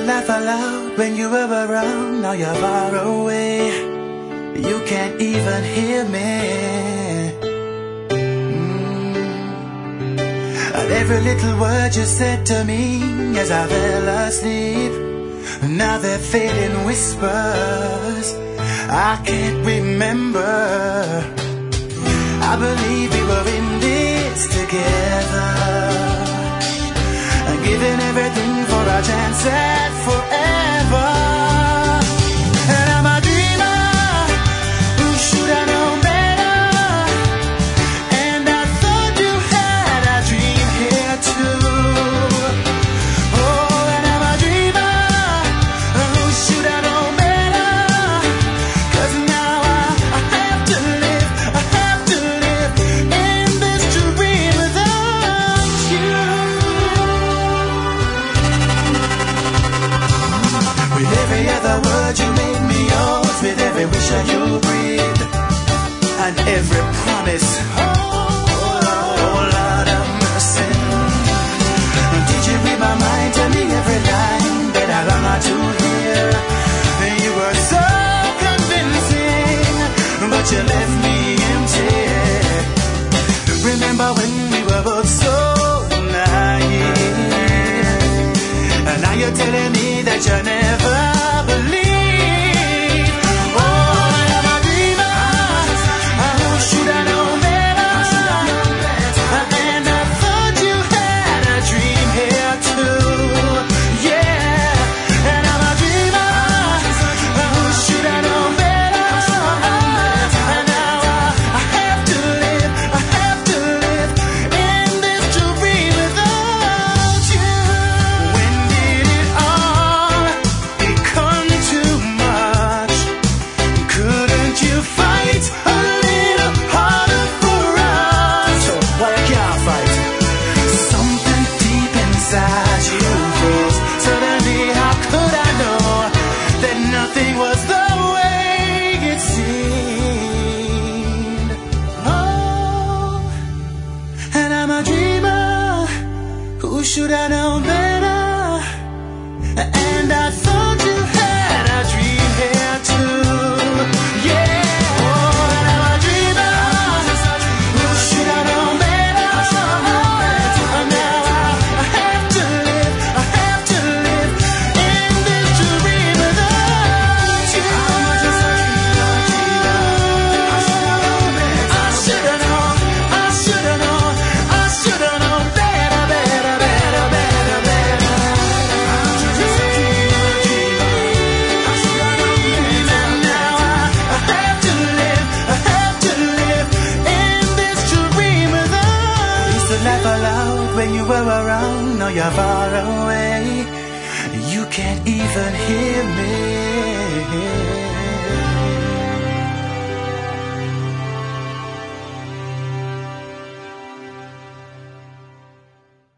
to laugh aloud when you were around. Now you're far away, you can't even hear me. And every little word you said to me as I fell asleep, now they're fading whispers I can't remember. I believe we were in this together, giving everything for a chance at forever. And I'm a dreamer who should have known better, and I thought you had a dream here too. Oh, and I'm a dreamer who should have known better, 'cause now I have to live in this dream without you. With every other word you made me yours, with every wish that you breathed, and every promise, oh Lord of mercy. Did you read my mind? Tell me every line that I long to hear. You were so convincing, but you left me empty. Remember when we were both so naive, and now you're telling me that you never believe. Oh, I'm a dreamer who should have known better, and I thought you had a dream here too. Yeah, and I'm a dreamer who should have known better, and now I have to live in this dream without you. When did it all become too much? Couldn't you fight a little harder for us? So why can't I fight? Something deep inside you froze. Suddenly, how could I know that nothing was the way it seemed? Oh, and I'm a dreamer who should have known better, and I thought you had a dream here too. Yeah, oh, and I'm a dreamer who should have known better, and now I have to live in this dream without you. I should have known better, better, better, better, better. And now I have to live in this dream without you. Used to laugh aloud when you were around. Now you're far away, you can't even hear me.